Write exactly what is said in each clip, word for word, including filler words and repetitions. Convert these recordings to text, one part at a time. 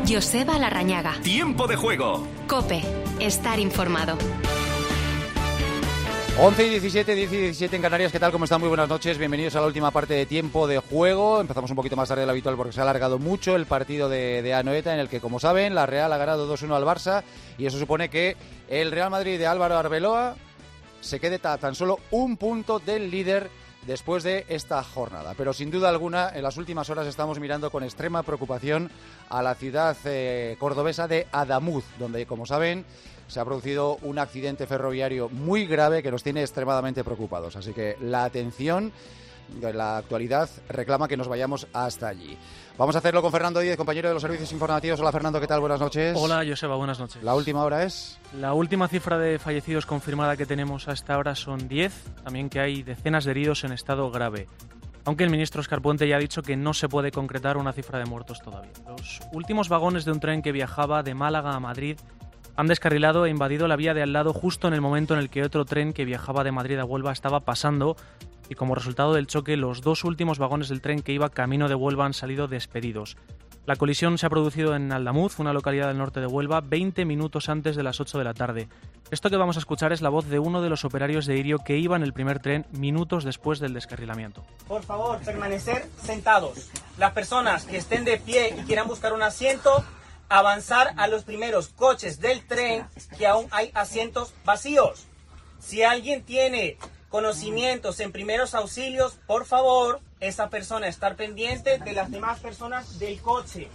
Joseba Larrañaga. Tiempo de juego. COPE. Estar informado. once y diecisiete, diez y diecisiete en Canarias. ¿Qué tal? ¿Cómo están? Muy buenas noches. Bienvenidos a la última parte de Tiempo de Juego. Empezamos un poquito más tarde de lo habitual porque se ha alargado mucho el partido de, de Anoeta, en el que, como saben, la Real ha ganado dos uno al Barça, y eso supone que el Real Madrid de Álvaro Arbeloa se quede a tan solo un punto del líder después de esta jornada. Pero sin duda alguna, en las últimas horas estamos mirando con extrema preocupación a la ciudad eh, cordobesa de Adamuz, donde, como saben, se ha producido un accidente ferroviario muy grave que nos tiene extremadamente preocupados. Así que la atención de la actualidad reclama que nos vayamos hasta allí. Vamos a hacerlo con Fernando Díez, compañero de los servicios informativos. Hola, Fernando, ¿qué tal? Buenas noches. Hola, Joseba, buenas noches. La última hora es... La última cifra de fallecidos confirmada que tenemos hasta ahora son diez, también que hay decenas de heridos en estado grave. Aunque el ministro Óscar Puente ya ha dicho que no se puede concretar una cifra de muertos todavía. Los últimos vagones de un tren que viajaba de Málaga a Madrid han descarrilado e invadido la vía de al lado justo en el momento en el que otro tren que viajaba de Madrid a Huelva estaba pasando, y como resultado del choque los dos últimos vagones del tren que iba camino de Huelva han salido despedidos. La colisión se ha producido en Aldamuz, una localidad del norte de Huelva, veinte minutos antes de las ocho de la tarde. Esto que vamos a escuchar es la voz de uno de los operarios de Irio que iba en el primer tren minutos después del descarrilamiento. Por favor, permanecer sentados. Las personas que estén de pie y quieran buscar un asiento, avanzar a los primeros coches del tren, que aún hay asientos vacíos. Si alguien tiene conocimientos en primeros auxilios, por favor, esa persona estar pendiente de las demás personas del coche.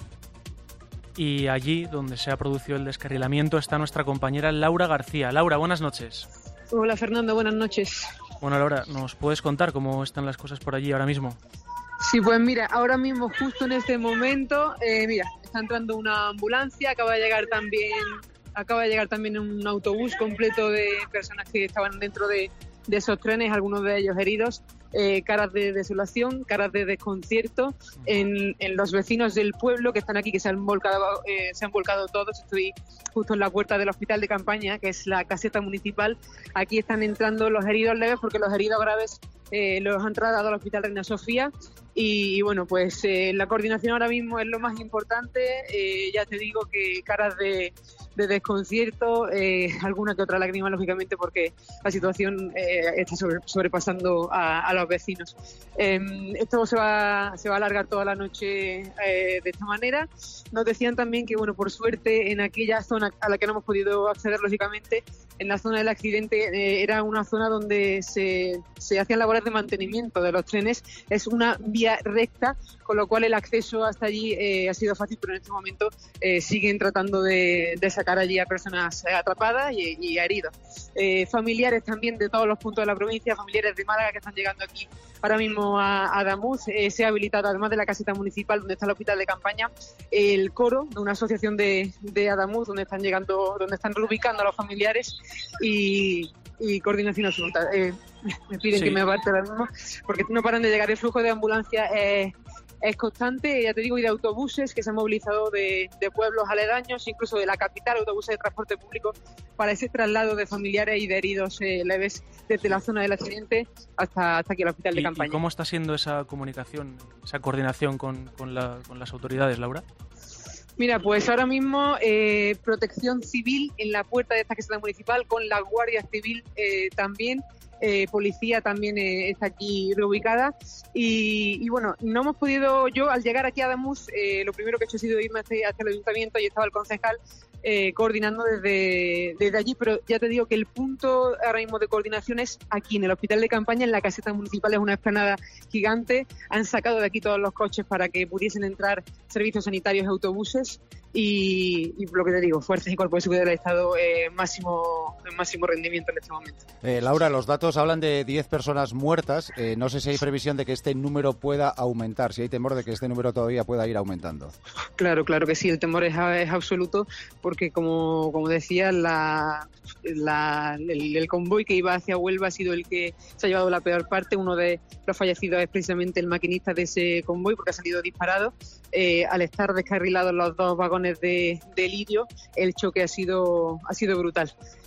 Y allí, donde se ha producido el descarrilamiento, está nuestra compañera Laura García. Laura, buenas noches. Hola, Fernando, buenas noches. Bueno, Laura, ¿nos puedes contar cómo están las cosas por allí ahora mismo? Sí, pues mira, ahora mismo, justo en este momento, eh, mira, está entrando una ambulancia, acaba de llegar también, acaba de llegar también un autobús completo de personas que estaban dentro de, de esos trenes, algunos de ellos heridos, eh, caras de desolación, caras de desconcierto en, en los vecinos del pueblo que están aquí, que se han volcado, eh, se han volcado todos. Estoy justo en la puerta del hospital de campaña, que es la caseta municipal. Aquí están entrando los heridos leves porque los heridos graves eh, los han trasladado al hospital Reina Sofía. Y, y bueno, pues eh, la coordinación ahora mismo es lo más importante. Eh, ya te digo que caras de, de desconcierto, eh, alguna que otra lágrima, lógicamente, porque la situación eh, está sobre, sobrepasando a, a los vecinos. Eh, esto se va, se va a alargar toda la noche eh, de esta manera. Nos decían también que, bueno, por suerte, en aquella zona a la que no hemos podido acceder, lógicamente, en la zona del accidente, eh, era una zona donde se, se hacían labores de mantenimiento de los trenes. Es una vía recta, con lo cual el acceso hasta allí eh, ha sido fácil, pero en este momento eh, siguen tratando de, de sacar allí a personas atrapadas y, y a heridos. Eh, familiares también de todos los puntos de la provincia, familiares de Málaga que están llegando aquí ahora mismo a, a Adamuz. Eh, se ha habilitado, además de la caseta municipal donde está el hospital de campaña, el coro de una asociación de, de Adamuz, donde están llegando, donde están reubicando a los familiares y, y coordinación absoluta. Eh, me piden sí. que me aparte ahora mismo porque no paran de llegar. El flujo de ambulancias eh, es constante, ya te digo, y de autobuses que se han movilizado de, de pueblos aledaños, incluso de la capital, autobuses de transporte público, para ese traslado de familiares y de heridos eh, leves desde la zona del accidente hasta, hasta aquí al hospital de ¿Y, campaña. ¿Y cómo está siendo esa comunicación, esa coordinación con, con, la, con las autoridades, Laura? Mira, pues ahora mismo eh, Protección Civil en la puerta de esta caseta municipal, con la Guardia Civil eh, también. Eh, policía también eh, está aquí reubicada y, y bueno, no hemos podido, yo al llegar aquí a Adamuz, eh, lo primero que he hecho ha sido irme hacia, hacia el ayuntamiento y estaba el concejal eh, coordinando desde, desde allí, pero ya te digo que el punto ahora mismo de coordinación es aquí en el hospital de campaña, en la caseta municipal. Es una explanada gigante, han sacado de aquí todos los coches para que pudiesen entrar servicios sanitarios y autobuses. Y, y lo que te digo, fuerzas y cuerpos de seguridad del Estado eh, máximo, en máximo rendimiento en este momento. Eh, Laura, los datos hablan de diez personas muertas. Eh, no sé si hay previsión de que este número pueda aumentar, si hay temor de que este número todavía pueda ir aumentando. Claro, claro que sí, el temor es, es absoluto, porque como, como decía, la, la, el, el convoy que iba hacia Huelva ha sido el que se ha llevado la peor parte. Uno de los fallecidos es precisamente el maquinista de ese convoy, porque ha salido disparado. Eh, al estar descarrilados los dos vagones de, de Lirio, el choque ha sido, ha sido brutal.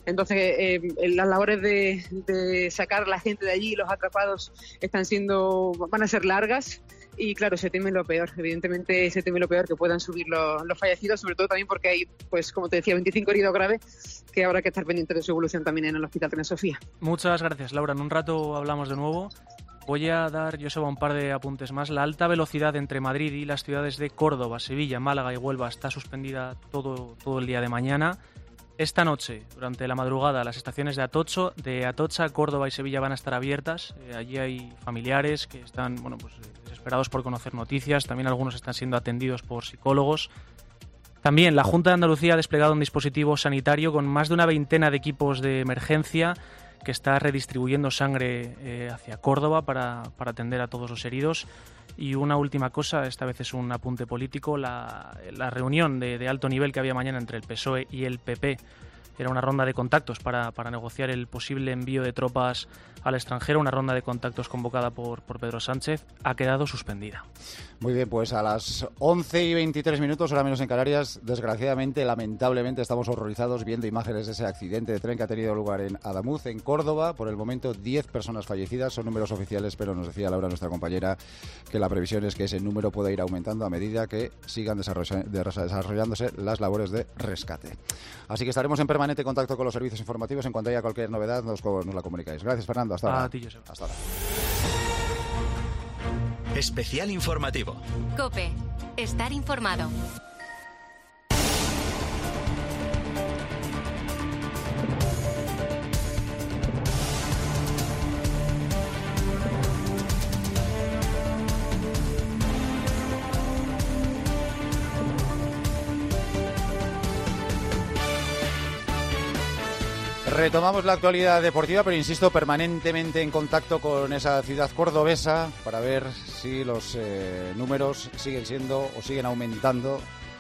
Entonces, eh, las labores de, de sacar a la gente de allí, los atrapados, están siendo, van a ser largas. Y claro, se teme lo peor, evidentemente se teme lo peor, que puedan subir los, los fallecidos, sobre todo también porque hay, pues como te decía, veinticinco heridos graves, que habrá que estar pendiente de su evolución también en el Hospital Reina Sofía. Muchas gracias, Laura. En un rato hablamos de nuevo. Voy a dar, Joseba, un par de apuntes más. La alta velocidad entre Madrid y las ciudades de Córdoba, Sevilla, Málaga y Huelva está suspendida todo, todo el día de mañana. Esta noche, durante la madrugada, las estaciones de Atocho, de Atocha, Córdoba y Sevilla van a estar abiertas. Eh, allí hay familiares que están, bueno, pues desesperados por conocer noticias. También algunos están siendo atendidos por psicólogos. También la Junta de Andalucía ha desplegado un dispositivo sanitario con más de una veintena de equipos de emergencia que está redistribuyendo sangre eh, hacia Córdoba para, para atender a todos los heridos. Y una última cosa, esta vez es un apunte político, la, la reunión de, de alto nivel que había mañana entre el P S O E y el P P era una ronda de contactos para, para negociar el posible envío de tropas al extranjero, una ronda de contactos convocada por, por Pedro Sánchez, ha quedado suspendida. Muy bien, pues a las once y veintitrés minutos, hora menos en Canarias, desgraciadamente, lamentablemente, estamos horrorizados viendo imágenes de ese accidente de tren que ha tenido lugar en Adamuz, en Córdoba. Por el momento, diez personas fallecidas, son números oficiales, pero nos decía Laura, nuestra compañera, que la previsión es que ese número pueda ir aumentando a medida que sigan desarrollándose las labores de rescate. Así que estaremos en permanente contacto con los servicios informativos. En cuanto haya cualquier novedad, nos, nos la comunicáis. Gracias, Fernando. Hasta ahora. A ti, Josep. Hasta ahora. Especial informativo. COPE. Estar informado. Retomamos la actualidad deportiva, pero insisto, permanentemente en contacto con esa ciudad cordobesa para ver si los eh, números siguen siendo o siguen aumentando,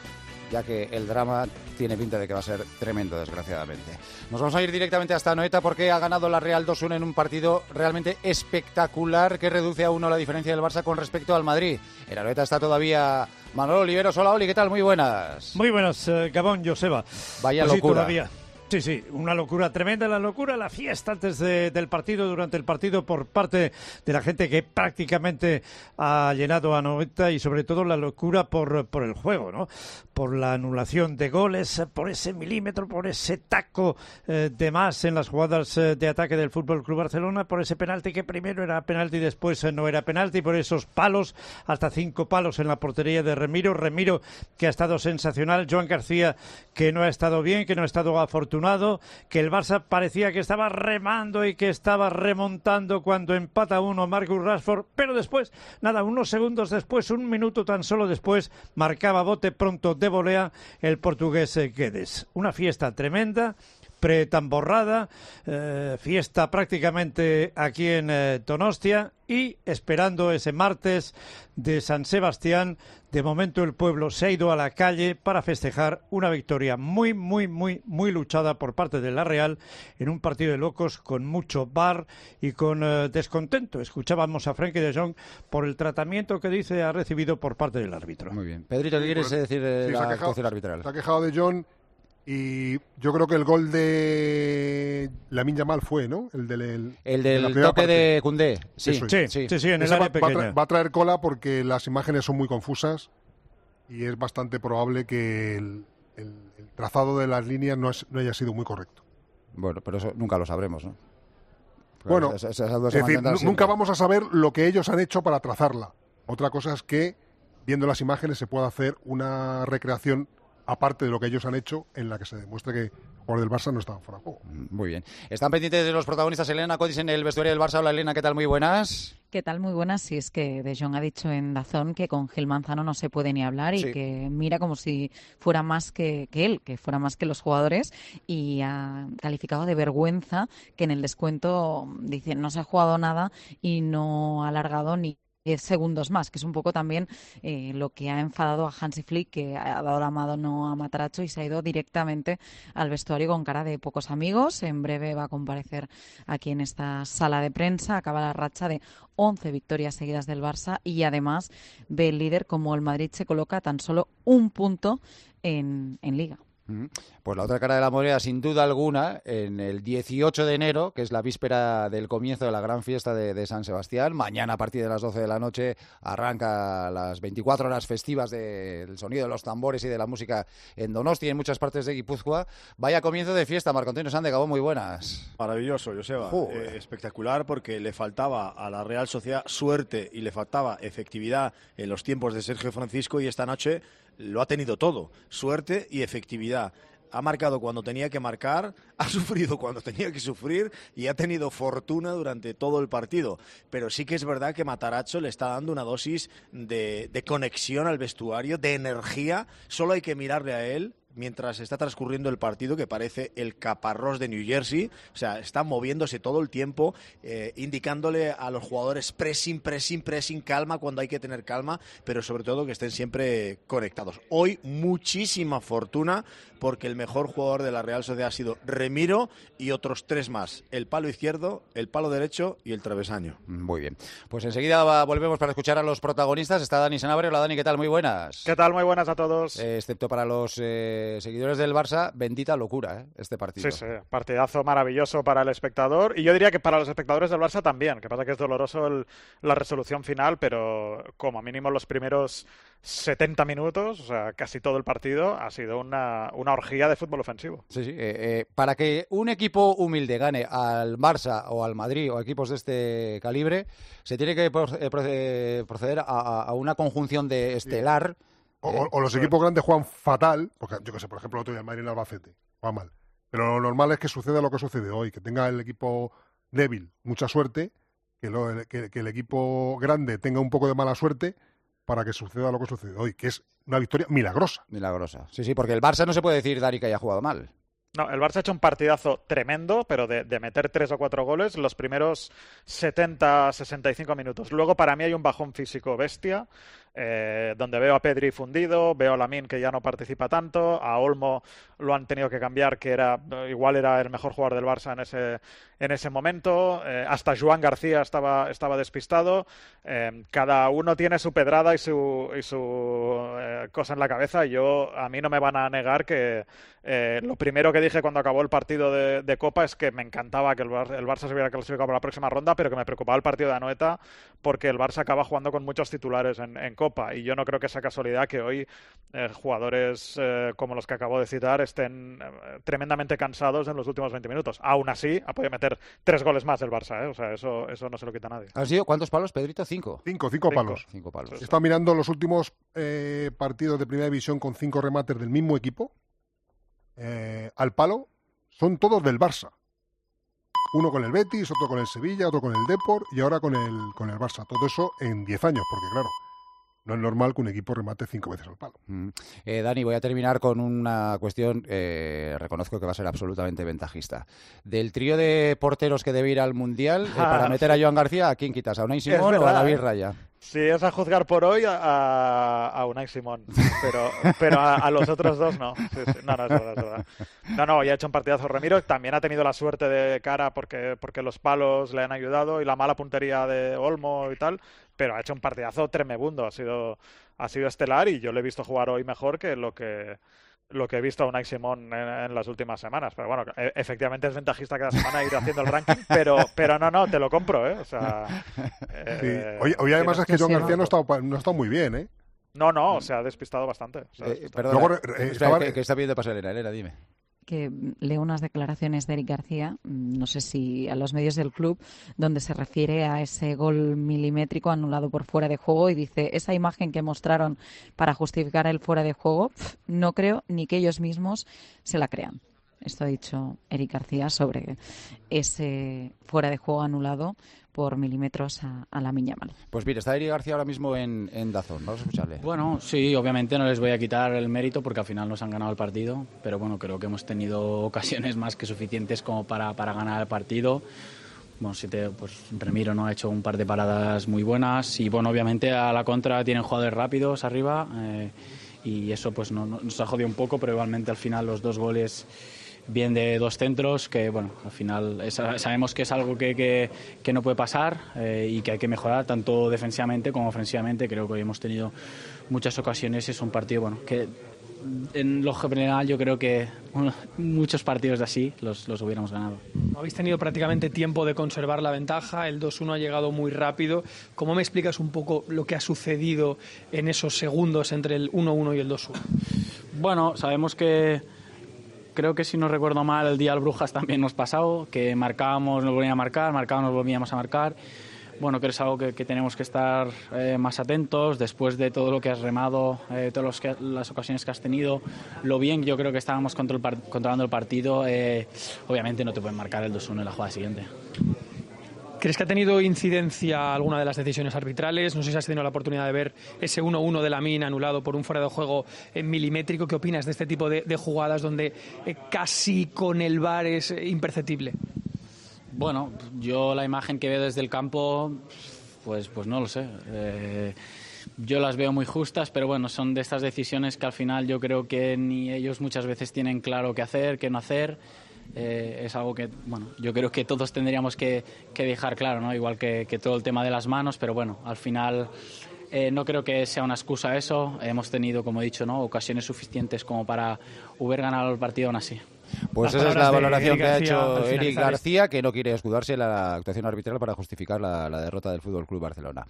ya que el drama tiene pinta de que va a ser tremendo, desgraciadamente. Nos vamos a ir directamente hasta Anoeta porque ha ganado la Real dos uno en un partido realmente espectacular que reduce a uno la diferencia del Barça con respecto al Madrid. En Anoeta está todavía Manolo Oliveros. Hola, Oli, ¿qué tal? Muy buenas. Muy buenas, eh, Gabón, Joseba. Vaya pues locura. Sí, todavía. Sí, sí, una locura tremenda, la locura, la fiesta antes de, del partido, durante el partido por parte de la gente que prácticamente ha llenado a Anoeta y sobre todo la locura por, por el juego, ¿no? Por la anulación de goles, por ese milímetro, por ese taco eh, de más en las jugadas eh, de ataque del F C Barcelona, por ese penalti que primero era penalti y después eh, no era penalti, por esos palos, hasta cinco palos en la portería de Remiro, Remiro que ha estado sensacional, Joan García que no ha estado bien, que no ha estado afortunado, que el Barça parecía que estaba remando y que estaba remontando cuando empata uno Marcus Rashford, pero después, nada, unos segundos después, un minuto tan solo después, marcaba bote pronto de volea el portugués Guedes. Una fiesta tremenda, pretamborrada, eh, fiesta prácticamente aquí en eh, Donostia y esperando ese martes de San Sebastián. De momento el pueblo se ha ido a la calle para festejar una victoria muy, muy, muy, muy luchada por parte de la Real en un partido de locos con mucho bar y con eh, descontento. Escuchábamos a Frenkie de Jong por el tratamiento que dice ha recibido por parte del árbitro. Muy bien. Pedrito, ¿qué quieres decir de sí, la se ha quejado, actuación arbitral? Se ha quejado de Jong. Y yo creo que el gol de Lamine Yamal fue, ¿no? El del, el, el del de toque parte. de Koundé. Sí, sí, sí, sí, sí, en el Ese área va, va, a pequeña. traer, va a traer cola porque las imágenes son muy confusas y es bastante probable que el, el, el trazado de las líneas no, es, no haya sido muy correcto. Bueno, pero eso nunca lo sabremos, ¿no? Bueno, es, es, es, es decir, nunca vamos a saber lo que ellos han hecho para trazarla. Otra cosa es que, viendo las imágenes, se pueda hacer una recreación aparte de lo que ellos han hecho, en la que se demuestra que por del Barça no estaban fuera de juego. Muy bien. Están pendientes de los protagonistas. Elena Codis en el vestuario del Barça. Hola, Elena, ¿qué tal? Muy buenas. ¿Qué tal? Muy buenas. Sí, es que De Jong ha dicho en Dazón que con Gil Manzano no se puede ni hablar y sí. que mira como si fuera más que, que él, que fuera más que los jugadores, y ha calificado de vergüenza que en el descuento, dice, no se ha jugado nada y no ha alargado ni diez segundos más, que es un poco también eh, lo que ha enfadado a Hansi Flick, que ha dado la mano a Matarazzo y se ha ido directamente al vestuario con cara de pocos amigos. En breve va a comparecer aquí en esta sala de prensa. Acaba la racha de once victorias seguidas del Barça y además ve el líder como el Madrid se coloca tan solo un punto en, en Liga. Pues la otra cara de la moneda, sin duda alguna, en el dieciocho de enero, que es la víspera del comienzo de la gran fiesta de, de San Sebastián. Mañana, a partir de las doce de la noche, arranca las veinticuatro horas festivas de, del sonido de los tambores y de la música en Donosti y en muchas partes de Guipúzcoa. Vaya comienzo de fiesta, Marco Antonio Sande, Gabón, muy buenas. Maravilloso, Joseba. Eh, espectacular, porque le faltaba a la Real Sociedad suerte y le faltaba efectividad en los tiempos de Sergio Francisco, y esta noche lo ha tenido todo, suerte y efectividad. Ha marcado cuando tenía que marcar, ha sufrido cuando tenía que sufrir y ha tenido fortuna durante todo el partido. Pero sí que es verdad que Matarazzo le está dando una dosis de, de conexión al vestuario, de energía. Solo hay que mirarle a él mientras está transcurriendo el partido, que parece el caparrós de New Jersey. O sea, está moviéndose todo el tiempo, eh, indicándole a los jugadores pressing, pressing, pressing, calma cuando hay que tener calma, pero sobre todo que estén siempre conectados. Hoy muchísima fortuna, porque el mejor jugador de la Real Sociedad ha sido Remiro y otros tres más: el palo izquierdo, el palo derecho y el travesaño. Muy bien, pues enseguida va, volvemos para escuchar a los protagonistas. Está Dani Sanabria. Hola Dani, ¿qué tal? Muy buenas. ¿Qué tal? Muy buenas a todos. Eh, excepto para los eh, seguidores del Barça, bendita locura, ¿eh? Este partido. Sí, sí, partidazo maravilloso para el espectador, y yo diría que para los espectadores del Barça también, que pasa que es doloroso el, la resolución final, pero como mínimo los primeros setenta minutos, o sea, casi todo el partido, ha sido una, una orgía de fútbol ofensivo. Sí, sí. Eh, eh, para que un equipo humilde gane al Barça o al Madrid o equipos de este calibre, se tiene que proceder a, a una conjunción de estelar. O, o, o los equipos grandes juegan fatal, porque yo que sé, por ejemplo, el otro día el Madrid en Albacete juega mal. Pero lo normal es que suceda lo que sucede hoy, que tenga el equipo débil mucha suerte, que, lo, que, que el equipo grande tenga un poco de mala suerte, para que suceda lo que sucede hoy, que es una victoria milagrosa. Milagrosa. Sí, sí, porque el Barça no se puede decir, Dari, que haya jugado mal. No, el Barça ha hecho un partidazo tremendo, pero de, de meter tres o cuatro goles los primeros setenta a sesenta y cinco minutos. Luego, para mí, hay un bajón físico bestia, eh, donde veo a Pedri fundido, veo a Lamine, que ya no participa tanto, a Olmo lo han tenido que cambiar, que era igual era el mejor jugador del Barça en ese, en ese momento, eh, hasta Joan García estaba, estaba despistado. Eh, cada uno tiene su pedrada y su, y su eh, cosa en la cabeza. Yo, a mí no me van a negar que eh, lo primero que dije cuando acabó el partido de, de Copa es que me encantaba que el, Bar- el Barça se hubiera clasificado para la próxima ronda, pero que me preocupaba el partido de Anoeta, porque el Barça acaba jugando con muchos titulares en, en Copa, y yo no creo que sea casualidad que hoy eh, jugadores eh, como los que acabo de citar estén eh, tremendamente cansados en los últimos veinte minutos. Aún así, ha podido meter tres goles más el Barça, ¿eh? O sea, eso, eso no se lo quita nadie. ¿Han sido cuántos palos, Pedrito? Cinco. Cinco, cinco, cinco palos. Cinco palos. He estado mirando los últimos eh, partidos de Primera División con cinco remates del mismo equipo. Eh, al palo son todos del Barça. Uno con el Betis, otro con el Sevilla, otro con el Depor y ahora con el, con el Barça. Todo eso en diez años, porque claro, no es normal que un equipo remate cinco veces al palo. Mm. Eh, Dani, voy a terminar con una cuestión, eh, reconozco que va a ser absolutamente ventajista. Del trío de porteros que debe ir al Mundial, eh, para meter a Joan García, ¿a quién quitas? ¿A Unai Simón o a David Raya? Si es a juzgar por hoy, a, a Unai Simón, pero, pero a, a los otros dos no. Sí, sí. No, no, es verdad, es verdad. No, no, ya ha hecho un partidazo Ramiro. También ha tenido la suerte de cara porque, porque los palos le han ayudado y la mala puntería de Olmo y tal, pero ha hecho un partidazo tremebundo. Ha sido, ha sido estelar, y yo le he visto jugar hoy mejor que lo que... lo que he visto a Unai Simón en, en las últimas semanas. Pero bueno, e- efectivamente es ventajista cada semana ir haciendo el ranking, pero, pero no, no, te lo compro, ¿eh? O sea... Eh, Sí. Hoy, hoy además es que Joan García no ha estado, no ha estado muy bien, ¿eh? No, no, se ha despistado bastante. O sea, Eh, despistado. perdona, Luego, eh, espera, estaba- que, que está pidiendo paso Elena. Elena, dime. Que leo unas declaraciones de Eric García, no sé si a los medios del club, donde se refiere a ese gol milimétrico anulado por fuera de juego, y dice, esa imagen que mostraron para justificar el fuera de juego, pf, no creo ni que ellos mismos se la crean. Esto ha dicho Eric García sobre ese fuera de juego anulado por milímetros a, a Lamine Yamal. Pues mira, está Eric García ahora mismo en, en Dazón. Vamos a escucharle. Bueno, sí, obviamente no les voy a quitar el mérito porque al final nos han ganado el partido, pero bueno, creo que hemos tenido ocasiones más que suficientes como para, para ganar el partido. Bueno, siete, pues Remiro no ha hecho un par de paradas muy buenas y bueno, obviamente a la contra tienen jugadores rápidos arriba eh, y eso pues no, no, nos ha jodido un poco, pero igualmente al final los dos goles bien de dos centros, que bueno, al final es, sabemos que es algo que, que, que no puede pasar eh, y que hay que mejorar tanto defensivamente como ofensivamente. Creo que hoy hemos tenido muchas ocasiones, es un partido bueno que en lo general yo creo que bueno, muchos partidos de así los, los hubiéramos ganado. No habéis tenido prácticamente tiempo de conservar la ventaja, el dos uno ha llegado muy rápido. ¿Cómo me explicas un poco lo que ha sucedido en esos segundos entre el uno uno y el dos uno? Bueno, sabemos que creo que si no recuerdo mal el día del Brujas también nos pasó, que marcábamos, nos volvíamos a marcar, marcábamos, nos volvíamos a marcar. Bueno, que es algo que, que tenemos que estar eh, más atentos después de todo lo que has remado, eh, todas los que, las ocasiones que has tenido, lo bien yo creo que estábamos control, controlando el partido. Eh, obviamente no te pueden marcar el dos uno en la jugada siguiente. ¿Crees que ha tenido incidencia alguna de las decisiones arbitrales? No sé si has tenido la oportunidad de ver ese uno uno de Lamine anulado por un fuera de juego en milimétrico. ¿Qué opinas de este tipo de, de jugadas donde eh, casi con el V A R es eh, imperceptible? Bueno, yo la imagen que veo desde el campo, pues, pues no lo sé. Eh, yo las veo muy justas, pero bueno, son de estas decisiones que al final yo creo que ni ellos muchas veces tienen claro qué hacer, qué no hacer. Eh, es algo que, bueno, yo creo que todos tendríamos que, que dejar claro, ¿no? Igual que, que todo el tema de las manos, pero bueno, al final eh, no creo que sea una excusa eso. Hemos tenido, como he dicho, ¿no? ocasiones suficientes como para haber ganado el partido aún así. Pues esa es la valoración que ha hecho Eric García, que no quiere escudarse en la actuación arbitral para justificar la, la derrota del Fútbol Club Barcelona.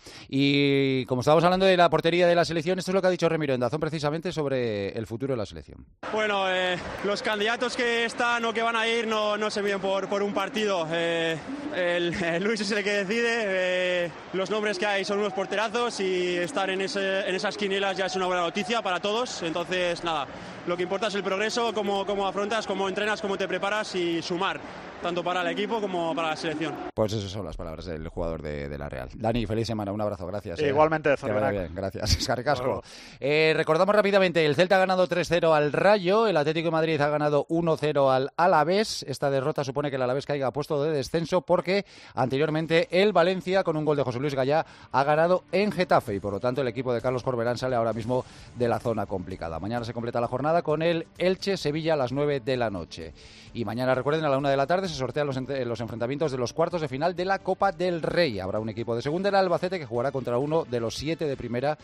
Y como estábamos hablando de la portería de la selección, esto es lo que ha dicho Remiro en Dazón precisamente sobre el futuro de la selección. Bueno, eh, los candidatos que están o que van a ir no, no se miden por, por un partido. Eh, el, el Luis es el que decide. Eh, los nombres que hay son unos porterazos y estar en, ese, en esas quinielas ya es una buena noticia para todos. Entonces, nada, lo que importa es el progreso, cómo, cómo afrontas, cómo entrenas, cómo te preparas y sumar, tanto para el equipo como para la selección. Pues esas son las palabras del jugador de, de la Real. Dani, feliz semana, un abrazo, gracias. Eh. Igualmente, que vaya bien, gracias. Escarricasco. Eh, recordamos rápidamente, el Celta ha ganado tres cero al Rayo, el Atlético de Madrid ha ganado uno cero al Alavés. Esta derrota supone que el Alavés caiga a puesto de descenso porque anteriormente el Valencia, con un gol de José Luis Gallá, ha ganado en Getafe y por lo tanto el equipo de Carlos Corberán sale ahora mismo de la zona complicada. Mañana se completa la jornada con el Elche-Sevilla a las nueve de la noche. Y mañana, recuerden, a la una de la tarde se sortean los, los enfrentamientos de los cuartos de final de la Copa del Rey. Habrá un equipo de segunda, el Albacete, que jugará contra uno de los siete de primera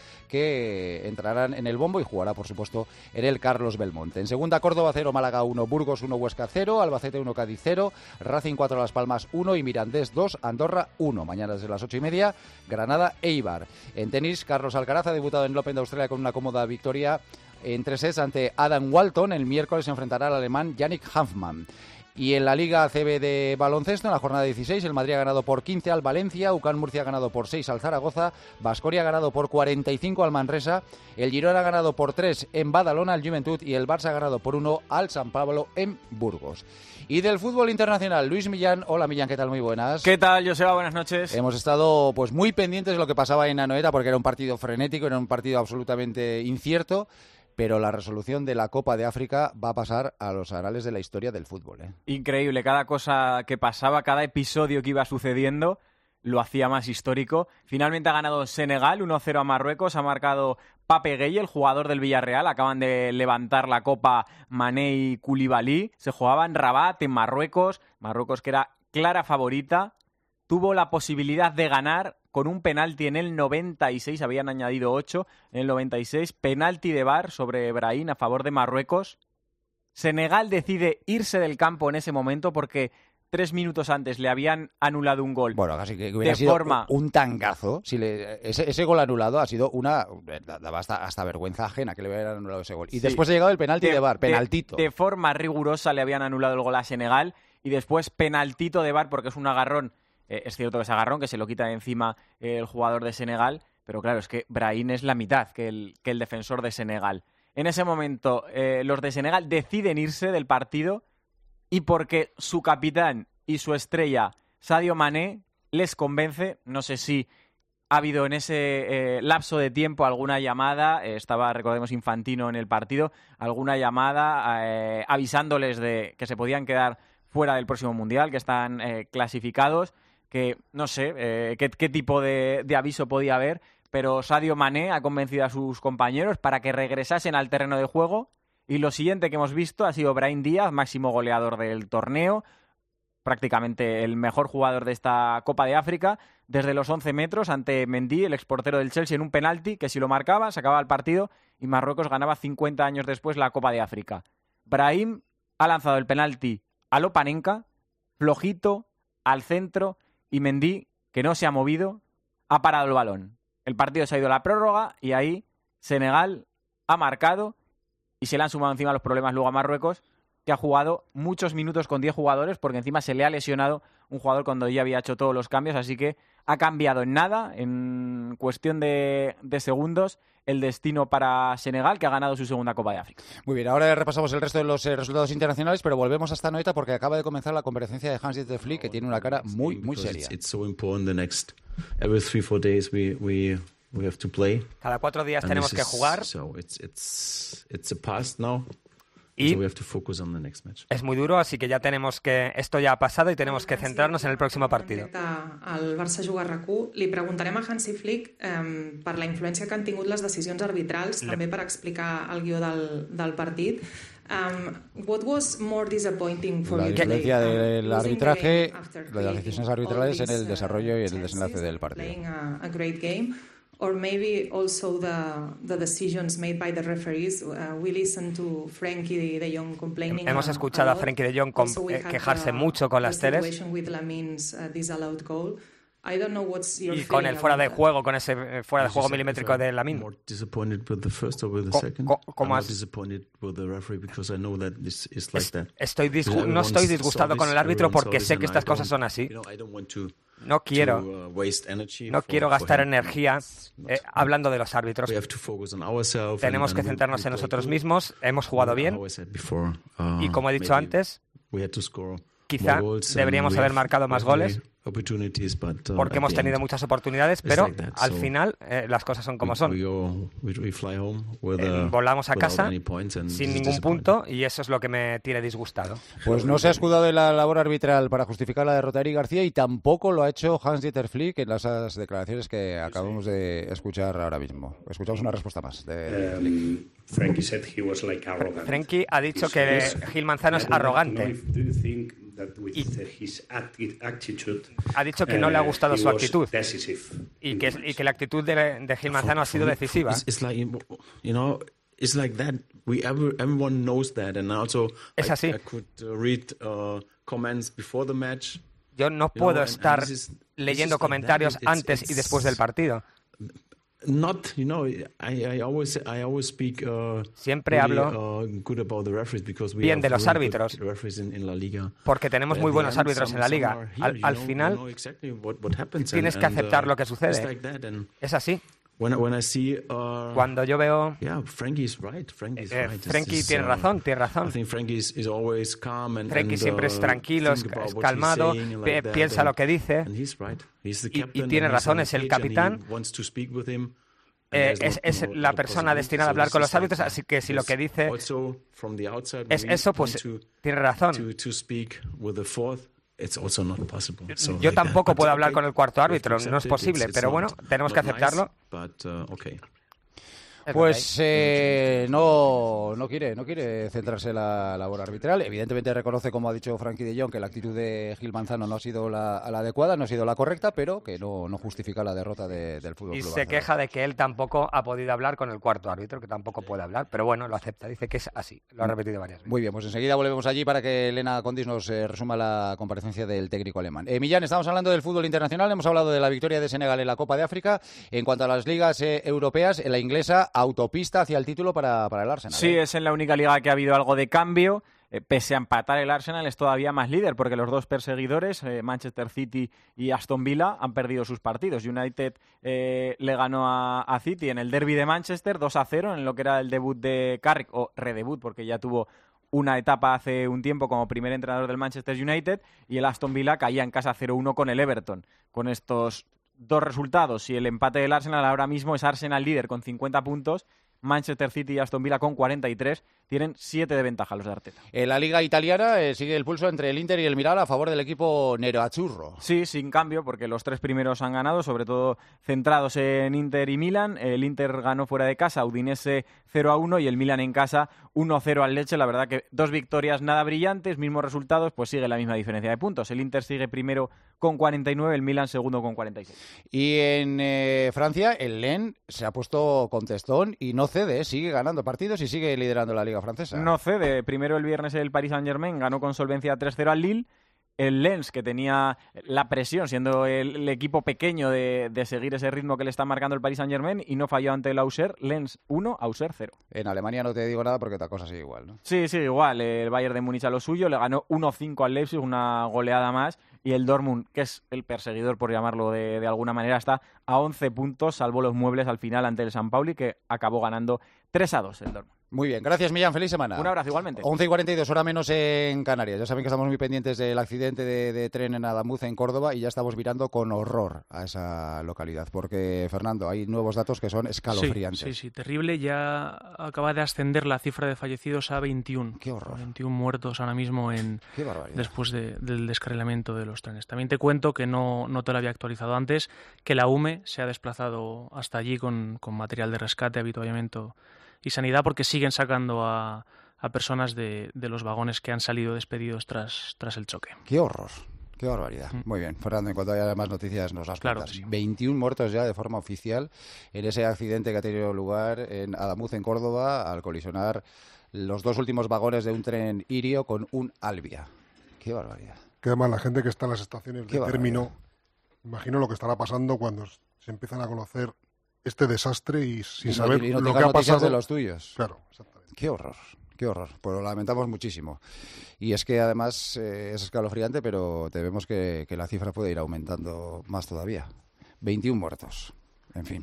que entrarán en el bombo y jugará, por supuesto, en el Carlos Belmonte. En segunda, Córdoba cero, Málaga uno, Burgos uno, Huesca cero, Albacete uno, Cádiz cero, Racing cuatro, Las Palmas uno y Mirandés dos, Andorra uno. Mañana desde las ocho y media, Granada Eibar. En tenis, Carlos Alcaraz ha debutado en el Open de Australia con una cómoda victoria en tres sets ante Adam Walton. El miércoles se enfrentará al alemán Yannick Hanfmann. Y en la Liga A C B de baloncesto, en la jornada dieciséis, el Madrid ha ganado por quince al Valencia, U C A N Murcia ha ganado por seis al Zaragoza, Baskonia ha ganado por cuarenta y cinco al Manresa, el Girona ha ganado por tres en Badalona al Juventud y el Barça ha ganado por uno al San Pablo en Burgos. Y del fútbol internacional, Luis Millán. Hola Millán, ¿qué tal? Muy buenas. ¿Qué tal, Joseba? Buenas noches. Hemos estado pues muy pendientes de lo que pasaba en Anoeta porque era un partido frenético, era un partido absolutamente incierto. Pero la resolución de la Copa de África va a pasar a los anales de la historia del fútbol, ¿eh? Increíble, cada cosa que pasaba, cada episodio que iba sucediendo lo hacía más histórico. Finalmente ha ganado Senegal uno cero a Marruecos, ha marcado Pape Gueye, el jugador del Villarreal. Acaban de levantar la Copa Mané y Koulibaly. Se jugaba en Rabat, en Marruecos. Marruecos, que era clara favorita, tuvo la posibilidad de ganar con un penalti en el noventa y seis, habían añadido ocho en el noventa y seis, penalti de V A R sobre Brahim a favor de Marruecos. Senegal decide irse del campo en ese momento porque tres minutos antes le habían anulado un gol. Bueno, casi que hubiera de sido forma... un tangazo. Si le, ese, ese gol anulado ha sido una... daba hasta, hasta vergüenza ajena que le hubieran anulado ese gol. Y sí. Después ha llegado el penalti de, de V A R, penaltito. De, de forma rigurosa le habían anulado el gol a Senegal y después penaltito de V A R porque es un agarrón. Eh, es cierto que es agarrón, que se lo quita de encima eh, el jugador de Senegal, pero claro, es que Brahim es la mitad que el, que el defensor de Senegal. En ese momento, eh, los de Senegal deciden irse del partido y porque su capitán y su estrella, Sadio Mané, les convence. No sé si ha habido en ese eh, lapso de tiempo alguna llamada, eh, estaba, recordemos, Infantino en el partido, alguna llamada eh, avisándoles de que se podían quedar fuera del próximo Mundial, que están eh, clasificados, que no sé eh, qué, qué tipo de, de aviso podía haber, pero Sadio Mané ha convencido a sus compañeros para que regresasen al terreno de juego y lo siguiente que hemos visto ha sido Brahim Díaz, máximo goleador del torneo, prácticamente el mejor jugador de esta Copa de África, desde los once metros ante Mendy, el exportero del Chelsea, en un penalti que si lo marcaba se acababa el partido y Marruecos ganaba cincuenta años después la Copa de África. Brahim ha lanzado el penalti a lo Panenka, flojito, al centro, y Mendy, que no se ha movido, ha parado el balón. El partido se ha ido a la prórroga y ahí Senegal ha marcado y se le han sumado encima los problemas luego a Marruecos, que ha jugado muchos minutos con diez jugadores porque encima se le ha lesionado un jugador cuando ya había hecho todos los cambios, así que ha cambiado en nada, en cuestión de, de segundos, el destino para Senegal, que ha ganado su segunda Copa de África. Muy bien, ahora repasamos el resto de los eh, resultados internacionales, pero volvemos hasta Anoeta porque acaba de comenzar la comparecencia de Hans-Dieter Flick, que tiene una cara muy, muy seria. Cada cuatro días tenemos que jugar. Y es muy duro, así que ya tenemos que... Esto ya ha pasado y tenemos que centrarnos en el próximo partido. Al Barça juga a RAC1, li preguntarem a Hansi Flick eh, per la influència que han tingut les decisions arbitrals, Le... també per explicar el guió del, del partit. Um, what was more disappointing for la you influencia today? del arbitraje, de las decisiones arbitrales en el desarrollo y el desenlace del partido. Playing a, a great game. Or maybe also the, the decisions made by the referees. Uh, we listened to Frenkie de Jong complaining. Hemos escuchado a, a Frenkie de Jong con, eh, quejarse mucho con las teles. Y con el fuera de juego, con ese eh, fuera de juego milimétrico de Lamine. ¿Cómo has... Estoy disgu... No estoy disgustado con el árbitro porque sé que estas cosas son así. No quiero, no quiero gastar energía eh, hablando de los árbitros. Tenemos que centrarnos en nosotros mismos. Hemos jugado bien y, como he dicho antes, quizá deberíamos haber marcado más goles porque hemos tenido muchas oportunidades, pero al final eh, las cosas son como son. Eh, volamos a casa sin ningún punto y eso es lo que me tiene disgustado. Pues no se ha escudado en la labor arbitral para justificar la derrota de Eric García y tampoco lo ha hecho Hans-Dieter Flick en las declaraciones que acabamos de escuchar ahora mismo. Escuchamos una respuesta más de Flick. Frankie said he was like arrogant. Frankie ha dicho que Gil Manzano es arrogante. Y ha dicho que no le ha gustado su actitud y que, y que la actitud de, de Gil Manzano ha sido decisiva. Es así. Yo no puedo estar leyendo comentarios antes y después del partido. Not, you know, I, I always, I always speak, uh, Siempre really, hablo uh, good about the referees because we bien de los really árbitros, in, in la Liga. Porque tenemos muy buenos árbitros en la Liga. Al, al final, tienes que aceptar lo que sucede. Es así. When, when I see, uh, Cuando yo veo... Yeah, Frankie's right. Frankie's eh, right. Frankie tiene razón, tiene razón. I think Frankie is, is always calm and, Frankie and, siempre es tranquilo, es, es calmado, like that, piensa lo que dice right. y, y tiene razón, es el capitán. Eh, es, es la persona destinada a hablar con los árbitros, así que si lo que dice es eso, pues tiene razón. Yo tampoco puedo hablar con el cuarto árbitro, no es posible, pero bueno, tenemos que aceptarlo. Pues eh, no, no quiere no quiere centrarse en la labor arbitral. Evidentemente reconoce, como ha dicho Frankie de Jong, que la actitud de Gil Manzano no ha sido la, la adecuada, no ha sido la correcta, pero que no, no justifica la derrota de, del Fútbol Club Y se Barcelona. queja de que él tampoco ha podido hablar con el cuarto árbitro, que tampoco puede hablar, pero bueno, lo acepta, dice que es así, lo ha repetido varias veces. Muy bien, pues enseguida volvemos allí para que Elena Condis nos eh, resuma la comparecencia del técnico alemán. Eh, Millán, estamos hablando del fútbol internacional, hemos hablado de la victoria de Senegal en la Copa de África. En cuanto a las ligas eh, europeas, en la inglesa, autopista hacia el título para, para el Arsenal. Sí, ¿eh? es en la única liga que ha habido algo de cambio. Eh, pese a empatar, el Arsenal es todavía más líder porque los dos perseguidores, eh, Manchester City y Aston Villa, han perdido sus partidos. United eh, le ganó a, a City en el derbi de Manchester dos a cero en lo que era el debut de Carrick, o redebut porque ya tuvo una etapa hace un tiempo como primer entrenador del Manchester United, y el Aston Villa caía en casa cero uno con el Everton. Con estos dos resultados y el empate del Arsenal, ahora mismo es Arsenal líder con cincuenta puntos, Manchester City y Aston Villa con cuarenta y tres. Tienen siete de ventaja los de Arteta. En la Liga Italiana eh, sigue el pulso entre el Inter y el Milan a favor del equipo nerazzurro. Sí, sin cambio, porque los tres primeros han ganado, sobre todo centrados en Inter y Milan. El Inter ganó fuera de casa, Udinese cero a uno, y el Milan en casa uno a cero al Lecce. La verdad que dos victorias nada brillantes, mismos resultados, pues sigue la misma diferencia de puntos. El Inter sigue primero con cuarenta y nueve, el Milan segundo con cuarenta y seis. Y en eh, Francia, el Lens se ha puesto contestón y no cede, sigue ganando partidos y sigue liderando la Liga francesa. No cede. Primero el viernes el Paris Saint-Germain ganó con solvencia tres cero al Lille. El Lens, que tenía la presión, siendo el, el equipo pequeño de, de seguir ese ritmo que le está marcando el Paris Saint-Germain, y no falló ante el Auxerre. Lens uno, Auxerre cero. En Alemania no te digo nada porque otra cosa sigue igual, ¿no? Sí, sí, igual. El Bayern de Múnich a lo suyo, le ganó uno cinco al Leipzig, una goleada más, y el Dortmund, que es el perseguidor, por llamarlo de, de alguna manera, está a once puntos, salvó los muebles al final ante el San Pauli, que acabó ganando tres a dos el Dortmund. Muy bien, gracias Millán, feliz semana. Un abrazo igualmente. once y cuarenta y dos, hora menos en Canarias. Ya saben que estamos muy pendientes del accidente de, de tren en Adamuz, en Córdoba, y ya estamos mirando con horror a esa localidad, porque, Fernando, hay nuevos datos que son escalofriantes. Sí, sí, sí, terrible. Ya acaba de ascender la cifra de fallecidos a veintiuno. Qué horror. veintiuno muertos ahora mismo en Qué barbaridad. después de, del descarrilamiento de los trenes. También te cuento, que no, no te lo había actualizado antes, que la U M E se ha desplazado hasta allí con, con material de rescate, avituallamiento y sanidad, porque siguen sacando a, a personas de, de los vagones que han salido despedidos tras, tras el choque. ¡Qué horror! ¡Qué barbaridad! Mm. Muy bien, Fernando, en cuanto haya más noticias nos las claro cuentas. Sí. veintiuno muertos ya de forma oficial en ese accidente que ha tenido lugar en Adamuz, en Córdoba, al colisionar los dos últimos vagones de un tren Irio con un Albia. ¡Qué barbaridad! Que además la gente que está en las estaciones Qué de término, imagino lo que estará pasando cuando se empiezan a conocer este desastre y sin y no, saber y no lo que ha pasado de los tuyos. Claro, exactamente. Qué horror, qué horror. Pues lo lamentamos muchísimo. Y es que además eh, es escalofriante, pero tememos que, que la cifra puede ir aumentando más todavía. veintiuno muertos. En fin.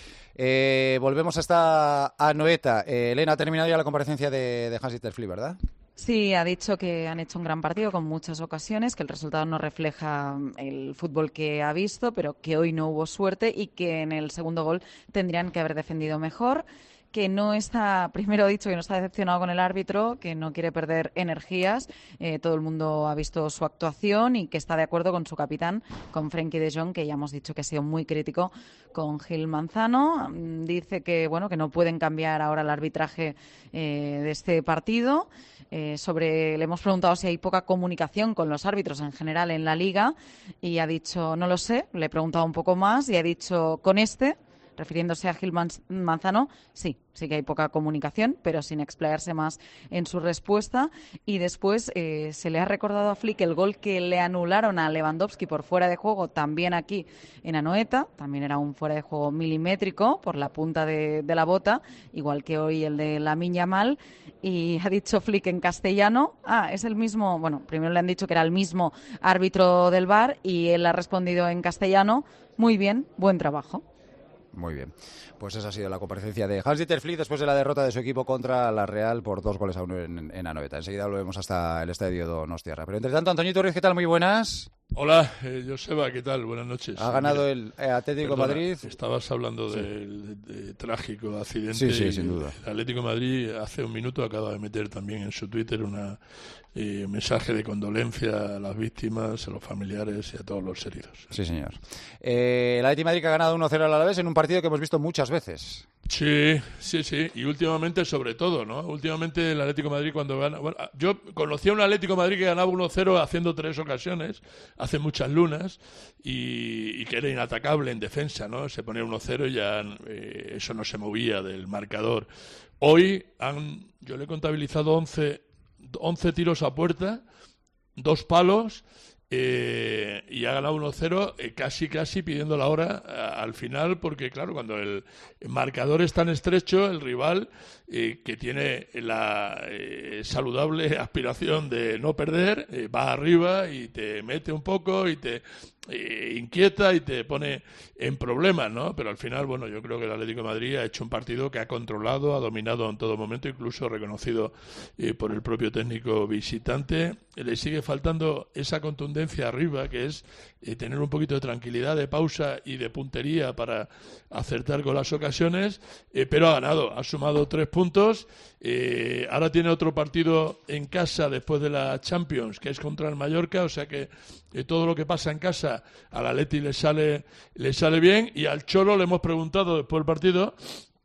Eh, volvemos hasta Anoeta. Eh, Elena, ha terminado ya la comparecencia de, de Hans-Dieter Flick, ¿verdad? Sí, ha dicho que han hecho un gran partido con muchas ocasiones, que el resultado no refleja el fútbol que ha visto, pero que hoy no hubo suerte y que en el segundo gol tendrían que haber defendido mejor, que no está, primero ha dicho que no está decepcionado con el árbitro, que no quiere perder energías, eh, todo el mundo ha visto su actuación y que está de acuerdo con su capitán, con Frenkie de Jong, que ya hemos dicho que ha sido muy crítico con Gil Manzano. Dice que bueno que no pueden cambiar ahora el arbitraje eh, de este partido. Eh, sobre, le hemos preguntado si hay poca comunicación con los árbitros en general en la Liga y ha dicho, no lo sé, le he preguntado un poco más y ha dicho, con este, refiriéndose a Gil Manzano, sí, sí que hay poca comunicación, pero sin explayarse más en su respuesta. Y después eh, se le ha recordado a Flick el gol que le anularon a Lewandowski por fuera de juego, también aquí en Anoeta, también era un fuera de juego milimétrico por la punta de, de la bota, igual que hoy el de Lamine Yamal. Y ha dicho Flick en castellano, ah, es el mismo, bueno, primero le han dicho que era el mismo árbitro del V A R y él ha respondido en castellano, muy bien, buen trabajo. Muy bien. Pues esa ha sido la comparecencia de Hans-Dieter Flick después de la derrota de su equipo contra la Real por dos goles a uno en, en Anoeta. Enseguida lo vemos hasta el estadio Donostiarra. Pero entre tanto, Antoñito Ruiz, ¿qué tal? Muy buenas. Hola, eh, Joseba, ¿qué tal? Buenas noches. Ha ganado el eh, Atlético Perdona, Madrid. Estabas hablando sí. del de, de trágico accidente. Sí, sí, sin duda. El Atlético de Madrid hace un minuto acaba de meter también en su Twitter una eh, mensaje de condolencia a las víctimas, a los familiares y a todos los heridos. Sí, señor. Eh, el Atlético de Madrid ha ganado uno cero al Alavés en un partido que hemos visto muchas veces. Sí, sí, sí. Y últimamente, sobre todo, ¿no? Últimamente el Atlético de Madrid cuando gana... Bueno, yo conocía un Atlético de Madrid que ganaba uno cero haciendo tres ocasiones, hace muchas lunas, y, y que era inatacable en defensa, ¿no? Se ponía uno cero y ya eh, eso no se movía del marcador. Hoy han, yo le he contabilizado once, once tiros a puerta, dos palos... Eh, y ha ganado uno cero eh, casi casi pidiendo la hora a, al final, porque claro, cuando el, el marcador es tan estrecho, el rival eh, que tiene la eh, saludable aspiración de no perder, eh, va arriba y te mete un poco y te eh, inquieta y te pone en problemas, ¿no? Pero al final, bueno, yo creo que el Atlético de Madrid ha hecho un partido que ha controlado, ha dominado en todo momento, incluso reconocido eh, por el propio técnico visitante. Le sigue faltando esa contundencia arriba, que es eh, tener un poquito de tranquilidad, de pausa y de puntería para acertar con las ocasiones, eh, pero ha ganado, ha sumado tres puntos. Eh, ahora tiene otro partido en casa después de la Champions, que es contra el Mallorca, o sea que eh, todo lo que pasa en casa al Atleti le sale, le sale bien, y al Cholo le hemos preguntado después del partido,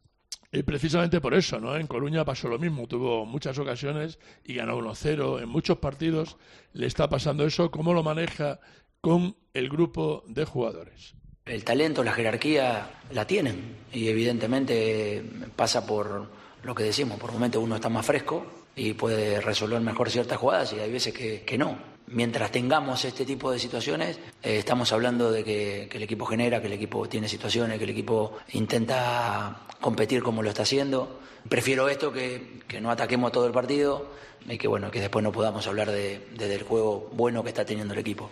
y precisamente por eso, ¿no? En Coruña pasó lo mismo, tuvo muchas ocasiones y ganó uno cero. En muchos partidos le está pasando eso. ¿Cómo lo maneja con el grupo de jugadores? El talento, la jerarquía la tienen y evidentemente pasa por lo que decimos, por momentos uno está más fresco y puede resolver mejor ciertas jugadas y hay veces que, que no. Mientras tengamos este tipo de situaciones, eh, estamos hablando de que, que el equipo genera, que el equipo tiene situaciones, que el equipo intenta competir como lo está haciendo. Prefiero esto que, que no ataquemos todo el partido y que bueno que después no podamos hablar de, de, del juego bueno que está teniendo el equipo.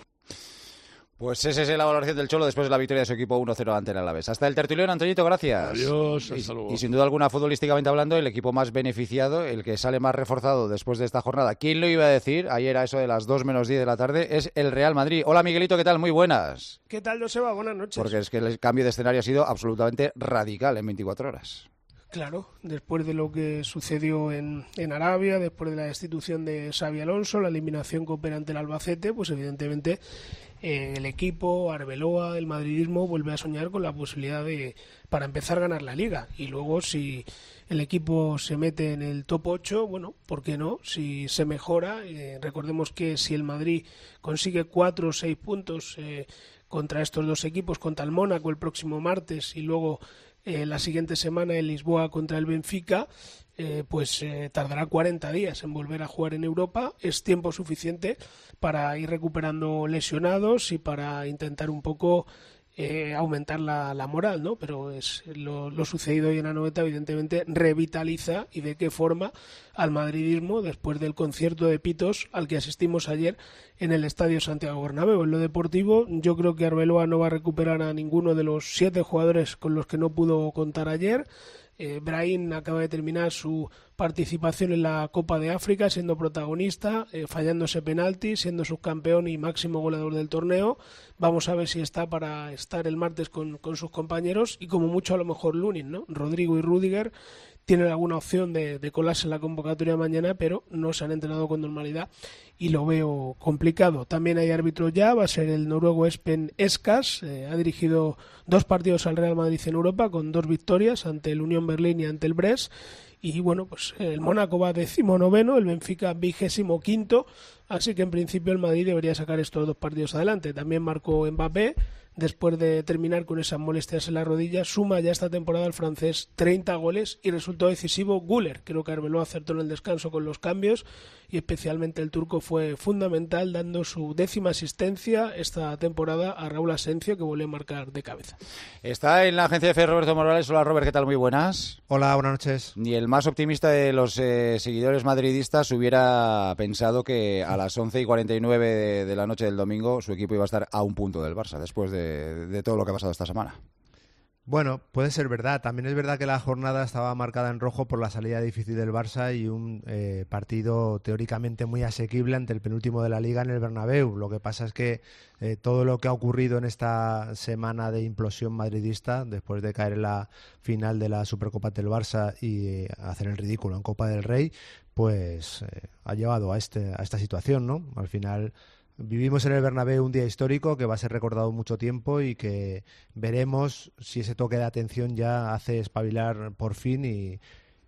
Pues esa es la valoración del Cholo después de la victoria de su equipo uno cero ante el Alavés. Hasta el tertulión, Antoñito, gracias. Adiós, hasta y, luego. Y sin duda alguna, futbolísticamente hablando, el equipo más beneficiado, el que sale más reforzado después de esta jornada. ¿Quién lo iba a decir? Ayer a eso de las dos menos diez de la tarde, es el Real Madrid. Hola, Miguelito, ¿qué tal? Muy buenas. ¿Qué tal, Joseba? Buenas noches. Porque es que el cambio de escenario ha sido absolutamente radical en veinticuatro horas. Claro, después de lo que sucedió en, en Arabia, después de la destitución de Xabi Alonso, la eliminación que opera ante el Albacete, pues evidentemente eh, el equipo, Arbeloa, el madridismo vuelve a soñar con la posibilidad de, para empezar a ganar la Liga. Y luego si el equipo se mete en el top ocho, bueno, ¿por qué no? Si se mejora, eh, recordemos que si el Madrid consigue cuatro o seis puntos eh, contra estos dos equipos, contra el Mónaco el próximo martes y luego Eh, la siguiente semana en Lisboa contra el Benfica, eh, pues eh, tardará cuarenta días en volver a jugar en Europa. Es tiempo suficiente para ir recuperando lesionados y para intentar un poco eh, aumentar la, la moral, ¿no? Pero es lo, lo sucedido hoy en Anoeta evidentemente revitaliza y de qué forma al madridismo después del concierto de pitos al que asistimos ayer en el Estadio Santiago Bernabéu. En lo deportivo, yo creo que Arbeloa no va a recuperar a ninguno de los siete jugadores con los que no pudo contar ayer. Eh, Brahim acaba de terminar su participación en la Copa de África siendo protagonista, eh, fallando ese penalti, siendo subcampeón y máximo goleador del torneo. Vamos a ver si está para estar el martes con, con sus compañeros y como mucho a lo mejor Lunin, ¿no? Rodrigo y Rüdiger tienen alguna opción de, de colarse en la convocatoria mañana, pero no se han entrenado con normalidad y lo veo complicado. También hay árbitro ya, va a ser el noruego Espen Eskas, eh, ha dirigido dos partidos al Real Madrid en Europa con dos victorias ante el Unión Berlín y ante el Brest. Y bueno, pues el Mónaco va decimonoveno, el Benfica vigésimo quinto, así que en principio el Madrid debería sacar estos dos partidos adelante. También marcó Mbappé, después de terminar con esas molestias en la rodilla, suma ya esta temporada el francés treinta goles y resultó decisivo Güler. Creo que Arbeloa acertó en el descanso con los cambios y especialmente el turco fue fundamental dando su décima asistencia esta temporada a Raúl Asencio, que volvió a marcar de cabeza. Está en la agencia de F Roberto Morales. Hola Robert, ¿qué tal? Muy buenas. Hola, buenas noches. Ni el más optimista de los eh, seguidores madridistas hubiera pensado que a las once y cuarenta y nueve de, de la noche del domingo su equipo iba a estar a un punto del Barça después de De, de todo lo que ha pasado esta semana. Bueno, puede ser verdad. También es verdad que la jornada estaba marcada en rojo por la salida difícil del Barça y un eh, partido teóricamente muy asequible ante el penúltimo de la Liga en el Bernabéu. Lo que pasa es que eh, todo lo que ha ocurrido en esta semana de implosión madridista, después de caer en la final de la Supercopa del Barça y eh, hacer el ridículo en Copa del Rey, pues eh, ha llevado a, este, a esta situación, ¿no? Al final vivimos en el Bernabéu un día histórico que va a ser recordado mucho tiempo y que veremos si ese toque de atención ya hace espabilar por fin y,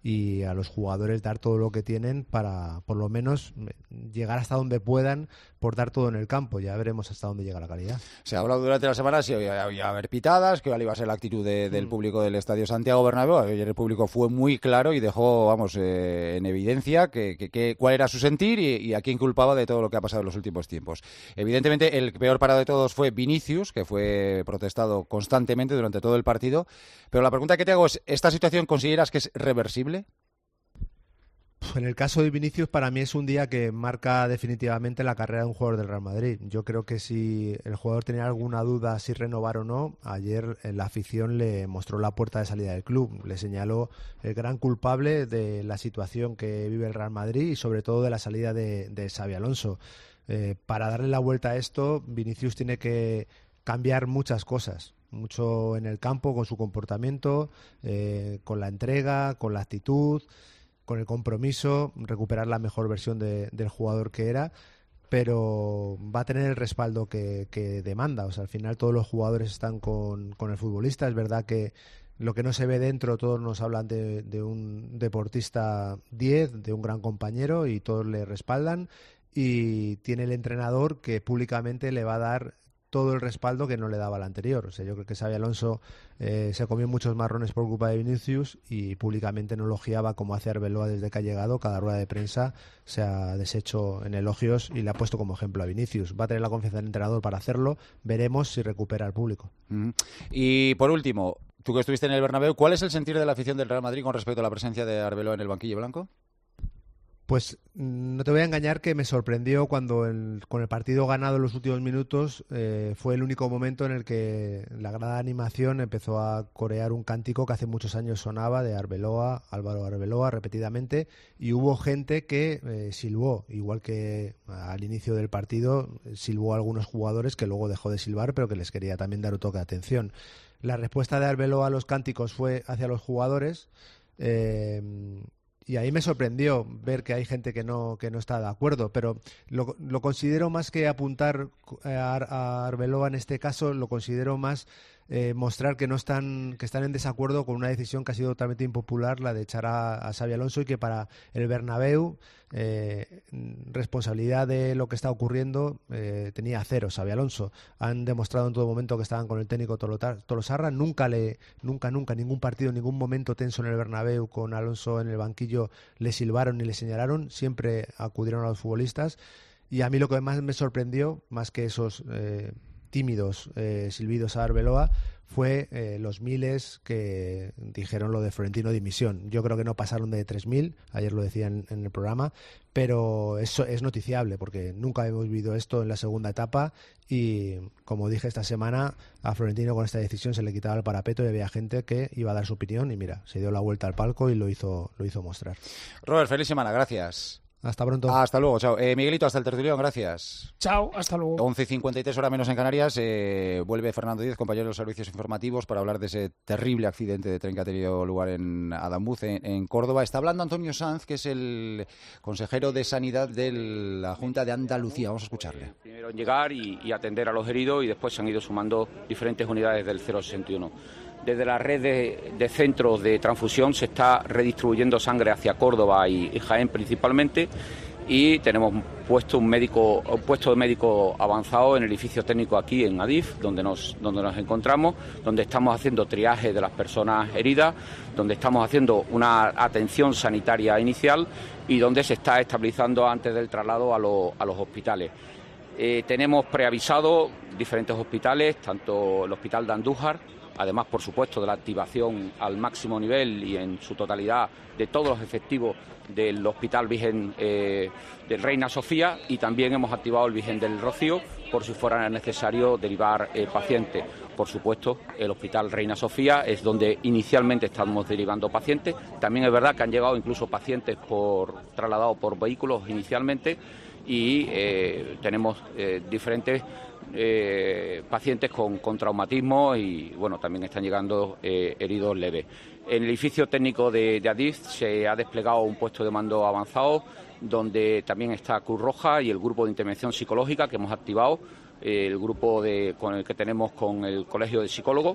y a los jugadores dar todo lo que tienen para por lo menos llegar hasta donde puedan por dar todo en el campo. Ya veremos hasta dónde llega la calidad. Se ha hablado durante la semana si iba a haber pitadas, que iba a ser la actitud de, del público del Estadio Santiago Bernabéu. Ayer el público fue muy claro y dejó, vamos, eh, en evidencia que, que, que cuál era su sentir y, y a quién culpaba de todo lo que ha pasado en los últimos tiempos. Evidentemente, el peor parado de todos fue Vinicius, que fue protestado constantemente durante todo el partido. Pero la pregunta que te hago es, ¿esta situación consideras que es reversible? En el caso de Vinicius, para mí es un día que marca definitivamente la carrera de un jugador del Real Madrid. Yo creo que si el jugador tenía alguna duda si renovar o no, ayer la afición le mostró la puerta de salida del club. Le señaló el gran culpable de la situación que vive el Real Madrid y sobre todo de la salida de, de Xabi Alonso. Eh, para darle la vuelta a esto, Vinicius tiene que cambiar muchas cosas. Mucho en el campo, con su comportamiento, eh, con la entrega, con la actitud, con el compromiso, recuperar la mejor versión de, del jugador que era, pero va a tener el respaldo que, que demanda. O sea, al final todos los jugadores están con, con el futbolista. Es verdad que lo que no se ve dentro, todos nos hablan de, de un deportista diez, de un gran compañero, y todos le respaldan, y tiene el entrenador que públicamente le va a dar todo el respaldo que no le daba el anterior. O sea, yo creo que Xabi Alonso eh, se comió muchos marrones por culpa de Vinicius y públicamente no elogiaba como hace Arbeloa desde que ha llegado. Cada rueda de prensa se ha deshecho en elogios y le ha puesto como ejemplo a Vinicius. Va a tener la confianza del entrenador para hacerlo. Veremos si recupera al público. Mm. Y por último, tú que estuviste en el Bernabéu, ¿cuál es el sentir de la afición del Real Madrid con respecto a la presencia de Arbeloa en el banquillo blanco? Pues no te voy a engañar que me sorprendió cuando el, con el partido ganado en los últimos minutos eh, fue el único momento en el que la grada de animación empezó a corear un cántico que hace muchos años sonaba de Arbeloa, Álvaro Arbeloa, repetidamente, y hubo gente que eh, silbó, igual que al inicio del partido silbó a algunos jugadores que luego dejó de silbar, pero que les quería también dar un toque de atención. La respuesta de Arbeloa a los cánticos fue hacia los jugadores. eh, Y ahí me sorprendió ver que hay gente que no que no está de acuerdo, pero lo, lo considero más que apuntar a, a Arbeloa en este caso, lo considero más eh, mostrar que no están que están en desacuerdo con una decisión que ha sido totalmente impopular, la de echar a, a Xabi Alonso, y que para el Bernabéu eh, responsabilidad de lo que está ocurriendo eh, tenía cero Xabi Alonso. Han demostrado en todo momento que estaban con el técnico Tolosarra. Nunca le nunca nunca ningún partido, ningún momento tenso en el Bernabéu con Alonso en el banquillo le silbaron ni le señalaron. Siempre acudieron a los futbolistas, y a mí lo que más me sorprendió, más que esos eh, tímidos eh, silbidos a Arbeloa, fue eh, los miles que dijeron lo de Florentino dimisión. Yo creo que no pasaron de tres mil, ayer lo decían en, en el programa, pero eso es noticiable porque nunca hemos vivido esto en la segunda etapa, y como dije esta semana, a Florentino con esta decisión se le quitaba el parapeto y había gente que iba a dar su opinión, y mira, se dio la vuelta al palco y lo hizo, lo hizo mostrar. Robert, feliz semana, gracias. Hasta pronto. Hasta luego, chao. Eh, Miguelito, hasta el tertulión, gracias. Chao, hasta luego. once y cincuenta y tres, hora menos en Canarias. Eh, vuelve Fernando Díez, compañero de los servicios informativos, para hablar de ese terrible accidente de tren que ha tenido lugar en Adamuz, en, en Córdoba. Está hablando Antonio Sanz, que es el consejero de Sanidad de la Junta de Andalucía. Vamos a escucharle. Primero en llegar y, y atender a los heridos, y después se han ido sumando diferentes unidades del cero sesenta y uno. Desde la red de, de centros de transfusión se está redistribuyendo sangre hacia Córdoba y, y Jaén principalmente, y tenemos puesto un médico, un puesto de médico avanzado en el edificio técnico aquí en Adif, donde nos, donde nos encontramos, donde estamos haciendo triaje de las personas heridas, donde estamos haciendo una atención sanitaria inicial y donde se está estabilizando antes del traslado a, lo, a los hospitales. Eh, tenemos preavisado diferentes hospitales, tanto el Hospital de Andújar, además, por supuesto, de la activación al máximo nivel y en su totalidad de todos los efectivos del Hospital Virgen eh, del Reina Sofía, y también hemos activado el Virgen del Rocío por si fuera necesario derivar eh, pacientes. Por supuesto, el Hospital Reina Sofía es donde inicialmente estamos derivando pacientes. También es verdad que han llegado incluso pacientes por trasladados por vehículos inicialmente, y eh, tenemos eh, diferentes Eh, pacientes con, con traumatismo, y bueno, también están llegando eh, heridos leves. En el edificio técnico de, de Adif se ha desplegado un puesto de mando avanzado, donde también está Cruz Roja y el grupo de intervención psicológica que hemos activado, eh, el grupo de, con el que tenemos con el Colegio de Psicólogos,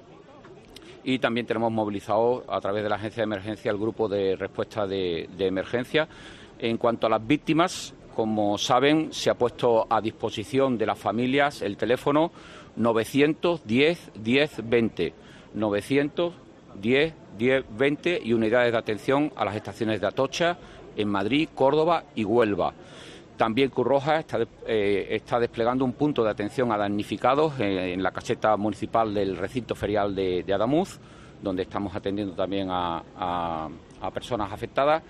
y también tenemos movilizado a través de la agencia de emergencia el grupo de respuesta de, de emergencia. En cuanto a las víctimas, como saben, se ha puesto a disposición de las familias el teléfono novecientos diez diez veinte, novecientos diez diez veinte, y unidades de atención a las estaciones de Atocha, en Madrid, Córdoba y Huelva. También Cruz Roja está, eh, está desplegando un punto de atención a damnificados eh, en la caseta municipal del recinto ferial de, de Adamuz, donde estamos atendiendo también a, a, a personas afectadas.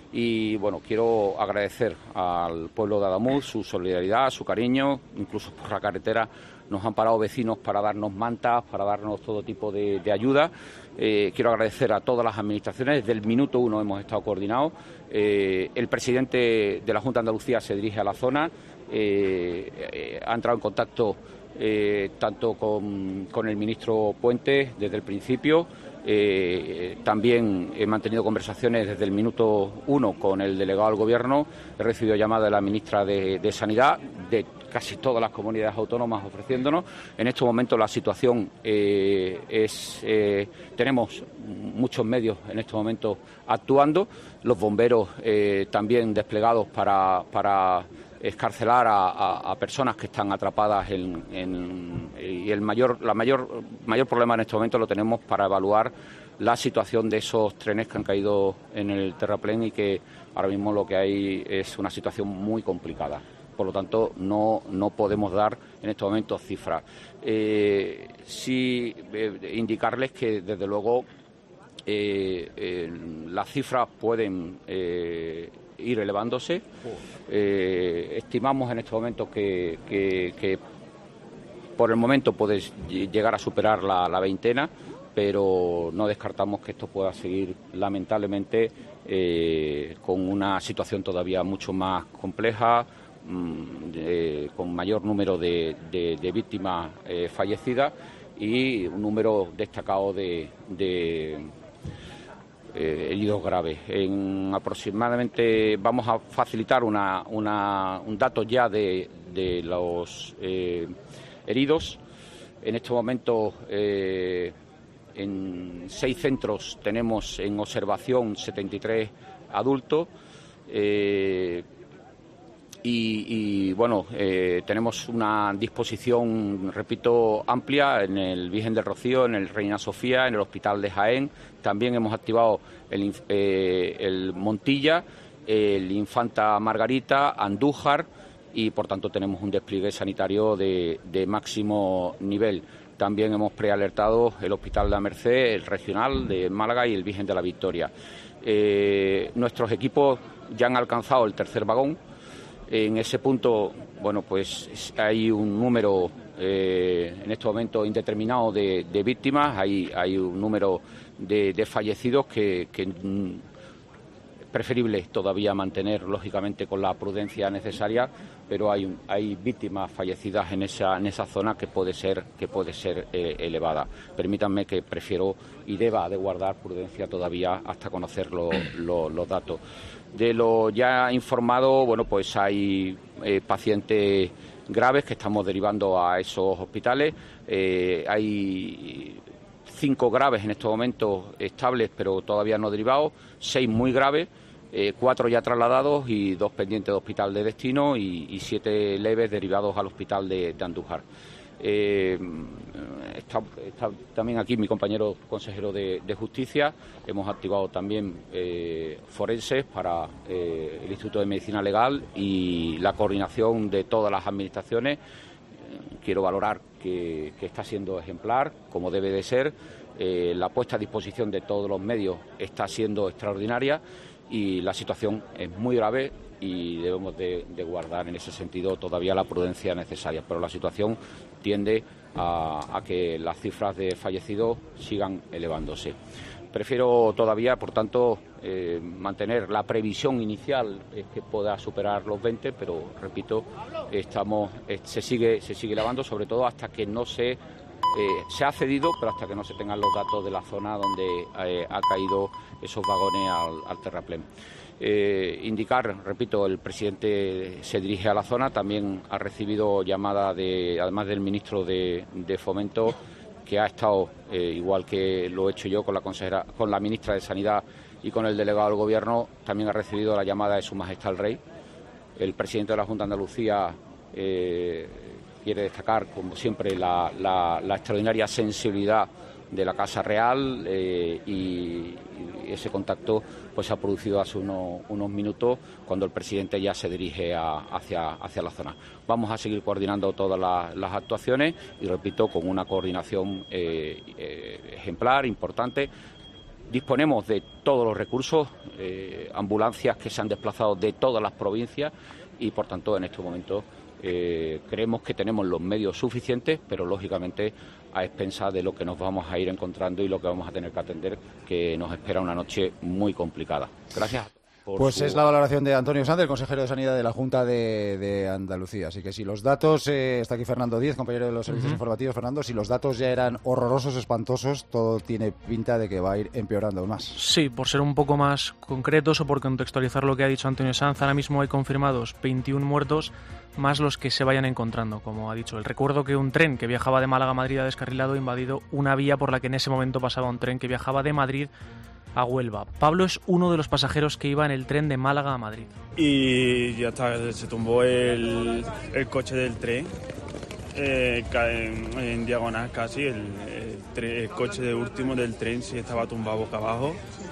Y bueno, quiero agradecer al pueblo de Adamuz su solidaridad, su cariño, incluso por la carretera nos han parado vecinos para darnos mantas, para darnos todo tipo de, de ayuda. Eh, quiero agradecer a todas las administraciones, desde el minuto uno hemos estado coordinados. Eh, el presidente de la Junta de Andalucía se dirige a la zona, eh, eh, ha entrado en contacto eh, tanto con, con el ministro Puente desde el principio. Eh, también he mantenido conversaciones desde el minuto uno con el delegado del Gobierno, he recibido llamadas de la ministra de, de Sanidad, de casi todas las comunidades autónomas ofreciéndonos. En estos momentos la situación eh, es... Eh, tenemos muchos medios en estos momentos actuando, los bomberos eh, también desplegados para... para escarcelar a, a, a personas que están atrapadas en, en, y el mayor la mayor mayor problema en este momento lo tenemos para evaluar la situación de esos trenes que han caído en el terraplén y que ahora mismo lo que hay es una situación muy complicada. Por lo tanto, no, no podemos dar en estos momentos cifras. Eh, sí eh, indicarles que, desde luego, eh, eh, las cifras pueden eh, ir elevándose. Eh, estimamos en estos momentos que, que, que por el momento puede llegar a superar la, la veintena, pero no descartamos que esto pueda seguir lamentablemente eh, con una situación todavía mucho más compleja, mmm, eh, con mayor número de, de, de víctimas eh, fallecidas y un número destacado de, de Eh, heridos graves. En aproximadamente vamos a facilitar una, una, un dato ya de, de los eh, heridos. En este momento eh, en seis centros tenemos en observación setenta y tres adultos eh, y, y bueno, eh, tenemos una disposición, repito, amplia en el Virgen del Rocío, en el Reina Sofía, en el Hospital de Jaén. También hemos activado el, eh, el Montilla, el Infanta Margarita, Andújar y, por tanto, tenemos un despliegue sanitario de, de máximo nivel. También hemos prealertado el Hospital de la Merced, el Regional de Málaga y el Virgen de la Victoria. Eh, nuestros equipos ya han alcanzado el tercer vagón. En ese punto, bueno, pues hay un número eh, en este momento indeterminado de, de víctimas, hay, hay un número de, de fallecidos que, que mm, preferible todavía mantener, lógicamente, con la prudencia necesaria, pero hay, hay víctimas fallecidas en esa, en esa zona que puede ser, que puede ser eh, elevada. Permítanme que prefiero y deba de guardar prudencia todavía hasta conocer lo, lo, los datos. De lo ya informado, bueno, pues hay eh, pacientes graves que estamos derivando a esos hospitales. Eh, hay cinco graves en estos momentos estables, pero todavía no derivados, seis muy graves, eh, cuatro ya trasladados y dos pendientes de hospital de destino y, y siete leves derivados al hospital de, de Andújar. Eh, está, está también aquí mi compañero consejero de, de Justicia. Hemos activado también eh, forenses para eh, el Instituto de Medicina Legal y la coordinación de todas las administraciones. Eh, quiero valorar que, que está siendo ejemplar, como debe de ser. Eh, la puesta a disposición de todos los medios está siendo extraordinaria y la situación es muy grave y debemos de, de guardar en ese sentido todavía la prudencia necesaria, pero la situación tiende a, a que las cifras de fallecidos sigan elevándose. Prefiero todavía, por tanto, eh, mantener la previsión inicial es que pueda superar los veinte, pero repito, estamos eh, se sigue se sigue elevando, sobre todo hasta que no se eh, se ha cedido, pero hasta que no se tengan los datos de la zona donde eh, ha caído esos vagones al, al terraplén. Eh, indicar, repito, el presidente se dirige a la zona, también ha recibido llamada de, además del ministro de, de Fomento, que ha estado, eh, igual que lo he hecho yo con la consejera, con la ministra de Sanidad y con el delegado del Gobierno, también ha recibido la llamada de Su Majestad el Rey. El presidente de la Junta de Andalucía eh, quiere destacar, como siempre, la, la, la extraordinaria sensibilidad de la Casa Real eh, y, y ese contacto pues se ha producido hace unos, unos minutos cuando el presidente ya se dirige a, hacia, hacia la zona. Vamos a seguir coordinando todas las, las actuaciones y, repito, con una coordinación eh, eh, ejemplar, importante. disponemos de todos los recursos, eh, ambulancias que se han desplazado de todas las provincias y, por tanto, en este momento eh, creemos que tenemos los medios suficientes, pero lógicamente a expensas de lo que nos vamos a ir encontrando y lo que vamos a tener que atender, que nos espera una noche muy complicada. Gracias. Pues su... es la valoración de Antonio Sanz, el consejero de Sanidad de la Junta de, de Andalucía. Así que si los datos, eh, está aquí Fernando Díez, compañero de los servicios uh-huh. informativos. Fernando, si los datos ya eran horrorosos, espantosos, todo tiene pinta de que va a ir empeorando aún más. Sí, por ser un poco más concretos o por contextualizar lo que ha dicho Antonio Sanz, ahora mismo hay confirmados veintiún muertos, más los que se vayan encontrando, como ha dicho. El recuerdo que un tren que viajaba de Málaga a Madrid ha descarrilado e invadido una vía por la que en ese momento pasaba un tren que viajaba de Madrid a Huelva. Pablo es uno de los pasajeros que iba en el tren de Málaga a Madrid. Y ya está, se tumbó el, el coche del tren, eh, en, en diagonal casi, el, el, tren, el coche de último del tren sí estaba tumbado boca abajo.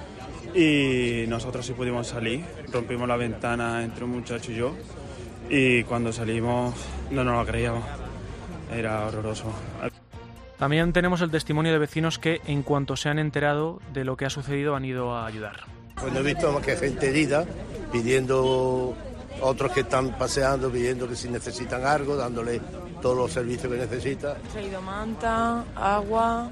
Y nosotros sí pudimos salir, rompimos la ventana entre un muchacho y yo. Y cuando salimos no nos lo creíamos, era horroroso. También tenemos el testimonio de vecinos que, en cuanto se han enterado de lo que ha sucedido, han ido a ayudar. Pues no he visto más que gente herida, pidiendo, otros que están paseando, pidiendo que si necesitan algo, dándole todos los servicios que necesitan. He traído manta, agua,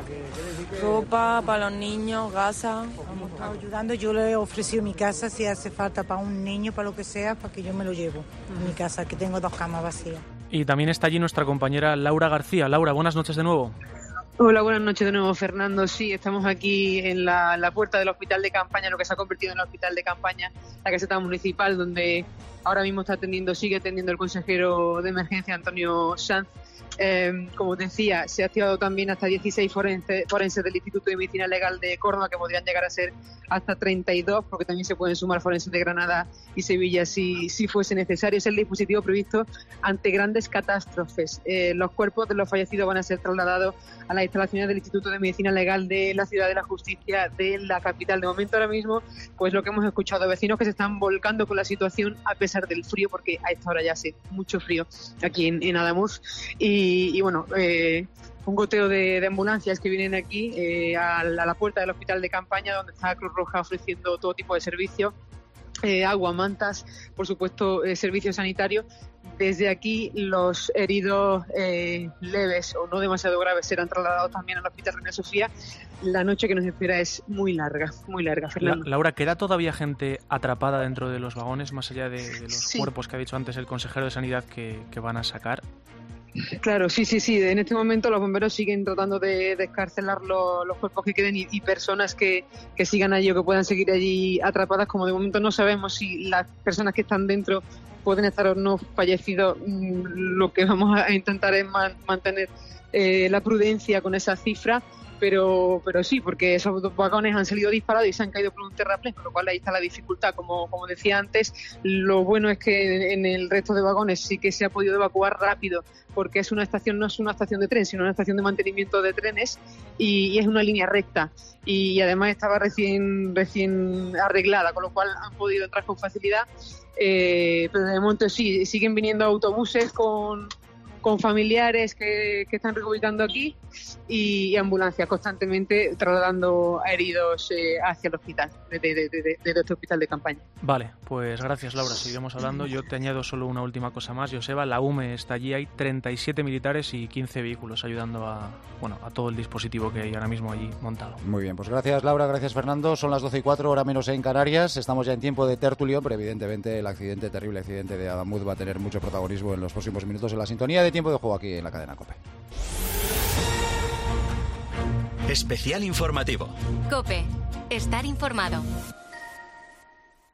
ropa para los niños, gasa. Hemos estado ayudando, yo le he ofrecido mi casa si hace falta para un niño, para lo que sea, para que yo me lo llevo a mi casa, que tengo dos camas vacías. Y también está allí nuestra compañera Laura García. Laura, buenas noches de nuevo. Hola, buenas noches de nuevo, Fernando. Sí, estamos aquí en la, la puerta del hospital de campaña, lo que se ha convertido en el hospital de campaña, la caseta municipal, donde ahora mismo está atendiendo, sigue atendiendo el consejero de emergencia, Antonio Sanz. Eh, como decía, se ha activado también hasta dieciséis forenses, forenses del Instituto de Medicina Legal de Córdoba, que podrían llegar a ser hasta treinta y dos, porque también se pueden sumar forenses de Granada y Sevilla si, si fuese necesario. Es el dispositivo previsto ante grandes catástrofes. Eh, los cuerpos de los fallecidos van a ser trasladados a las instalaciones del Instituto de Medicina Legal de la Ciudad de la Justicia de la capital. De momento, ahora mismo, pues lo que hemos escuchado, vecinos que se están volcando con la situación a pesar del frío, porque a esta hora ya hace mucho frío aquí en, en Ademuz. Y Y, y bueno, eh, un goteo de, de ambulancias que vienen aquí eh, a, la, a la puerta del hospital de campaña, donde está Cruz Roja ofreciendo todo tipo de servicios, eh, agua, mantas, por supuesto, eh, servicios sanitarios. Desde aquí los heridos eh, leves o no demasiado graves serán trasladados también al hospital Reina Sofía. La noche que nos espera es muy larga, muy larga, Fernando. La, Laura, ¿queda todavía gente atrapada dentro de los vagones, más allá de, de los sí. cuerpos que ha dicho antes el consejero de Sanidad que, que van a sacar? Claro, sí, sí, sí. En este momento los bomberos siguen tratando de descarcelar los, los cuerpos que queden y, y personas que, que sigan allí o que puedan seguir allí atrapadas. Como de momento no sabemos si las personas que están dentro pueden estar o no fallecidos, lo que vamos a intentar es man, mantener eh, la prudencia con esa cifra. Pero, pero sí, porque esos dos vagones han salido disparados y se han caído por un terraplén, con lo cual ahí está la dificultad. Como, como decía antes, lo bueno es que en el resto de vagones sí que se ha podido evacuar rápido, porque es una estación, no es una estación de tren, sino una estación de mantenimiento de trenes y, y es una línea recta. Y además estaba recién, recién arreglada, con lo cual han podido entrar con facilidad. Eh, pero de momento sí, siguen viniendo autobuses con... con familiares que, que están reubicando aquí y, y ambulancias constantemente trasladando a heridos eh, hacia el hospital, desde de, de, de, de este hospital de campaña. Vale, pues gracias, Laura, seguiremos hablando. Yo te añado solo una última cosa más, Joseba. La U M E está allí, hay treinta y siete militares y quince vehículos ayudando a, bueno, a todo el dispositivo que hay ahora mismo allí montado. Muy bien, pues gracias, Laura, gracias, Fernando. Son las doce y cuatro, hora menos en Canarias. Estamos ya en tiempo de tertulión, pero evidentemente el accidente, terrible accidente de Adamuz va a tener mucho protagonismo en los próximos minutos en la sintonía de Tiempo de Juego aquí en la cadena COPE. Especial informativo. COPE. Estar informado.